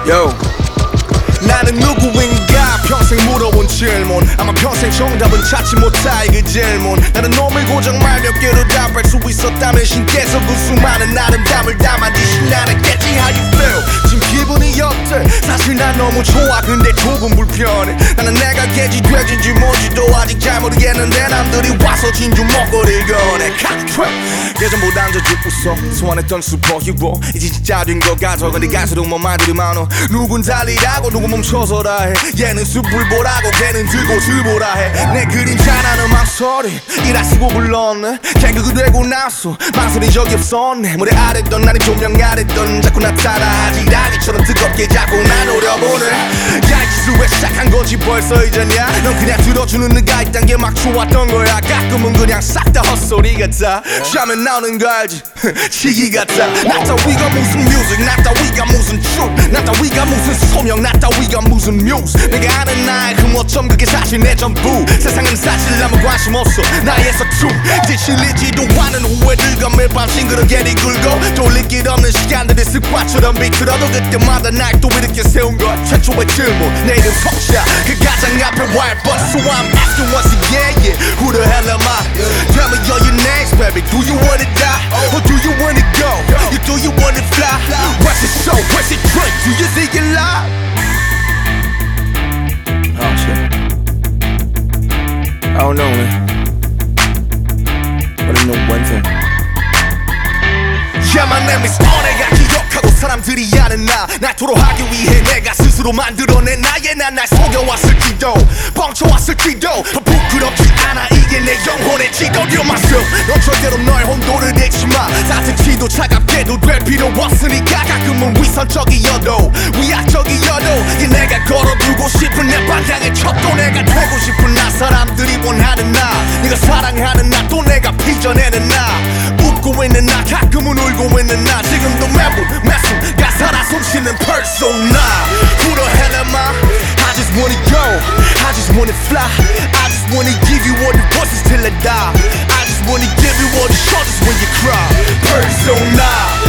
Yo. 나는 누구인가 평생 물어본 질문 아마 평생 정답은 찾지 못할 그 질문 나는 놈을 고정 말 몇 개로 답할 수 있었다면 신께서 그 수많은 아름다움을 담아주신 나랬겠지 How you feel? 지금 기분이 어때? 사실 난 너무 좋아 근데 조금 불편해 나는 내가 개지 돼지인지 뭔지도 아직 잘 모르겠는데 남들이 와서 진주 먹거리를 꺼내 예전보단 더 웃어 소환했던 슈퍼히로 이제 진짜 된 것 같아 근데 갈수록 뭐 말들이 많어 누군 달리라고 누군 멈춰서라 해 얘는 숲을 보라고 걔는 들고 들보라 해 내 그림자라는 망설이 이라 쓰고 불렀네 개그가 되고 나서 망설인 적이 없었네 무대 아랬던 나는 조명 아랬던 자꾸 나타나 지라기처럼 뜨겁게 자꾸 날 노려보네 야 이 짓을 왜 시작한 거지 벌써 이제냐 넌 그냥 들어주는 네가 있단 게 막 좋았던 거야 가끔은 그냥 싹 다 헛소리 같아 쉬면 나오는 거 알지 시기 같아 나 따위가 무슨 뮤직 나 따위가 무슨 truth 나 따위가 무슨 소명 나 따위가 무슨 뮤즈 내가 아는 나의 흠어점 그게 사실 내 전부 세상은 사실 아무 관심 없어 나의 서투 이제 실리지도 않은 후회들과 매일 밤 싱그럽게 뒤굴고 돌릴 길 없는 시간들이 습관처럼 비틀어도 그때마다 날 또 이렇게 세운 것 최초의 질문 내 이름 석자 그 가장 앞에 wild but so I'm asking once again yeah who the hell am I tell me all your names baby do you wanna die or do you wanna go you do you wanna fly what's it show what's it drink do you think you lie oh shit I don't know man but I know one thing Yeah my name is 내가 기억하고 사람들이 아는 날 토로하기 위해 내가 스스로 만들어낸 나의 난 날 속여왔을지도 뻥쳐왔을지도 부끄럽지 않아 이게 내 영혼의 지도 You're myself 넌 절대로 너의 혼돈을 내지 마 따뜻히도 차갑게도 될 필요 없으니까 가끔은 위선적이어도 위약적이어도 이게 내가 걸어두고 싶은 내 방향의 첩도 내가 되고 싶은 나 사람들이 원하는 나 네가 사랑하는 나 또 내가 빚어내는 나 웃고 있는 나 가끔은 울고 있는 나 지금도 매분 매순 가사라 숨쉬는 persona Who the hell am I? I just wanna go I just wanna fly I just wanna give you all the voices till I die I just wanna give you all the shoulders when you cry Persona